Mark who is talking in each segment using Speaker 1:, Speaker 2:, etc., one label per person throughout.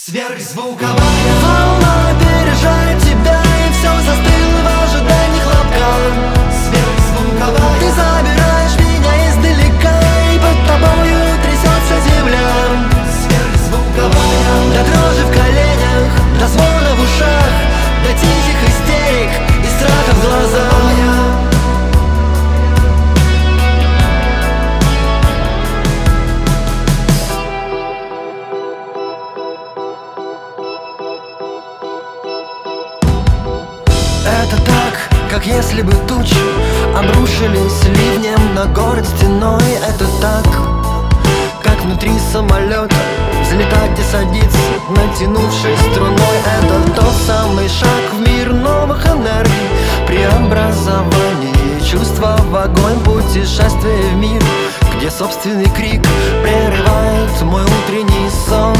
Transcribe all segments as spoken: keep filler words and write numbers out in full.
Speaker 1: Сверхзвуковая волна опережает тебя, и все застыло в ожидании хлопка. Сверхзвуковая. Ты забираешь меня издалека, и под тобою трясется земля. Сверхзвуковая. До дрожи в коленях, до звона в ушах, до тихих истерик и страха в глазах. Это так, как если бы тучи обрушились ливнем на город стеной. Это так, как внутри самолета взлетать и садиться, натянувшись струной. Это тот самый шаг в мир новых энергий, преобразований, чувства в огонь, путешествие в мир, где собственный крик прерывает мой утренний сон.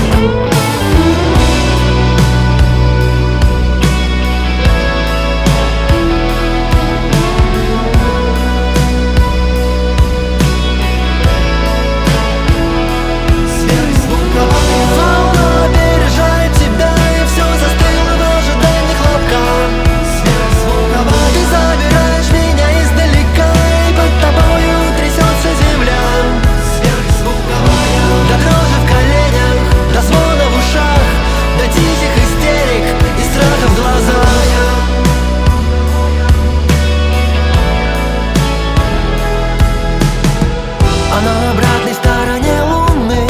Speaker 1: А на обратной стороне луны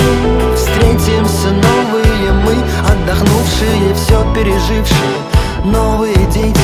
Speaker 1: встретимся новые мы, отдохнувшие, все пережившие, новые дети.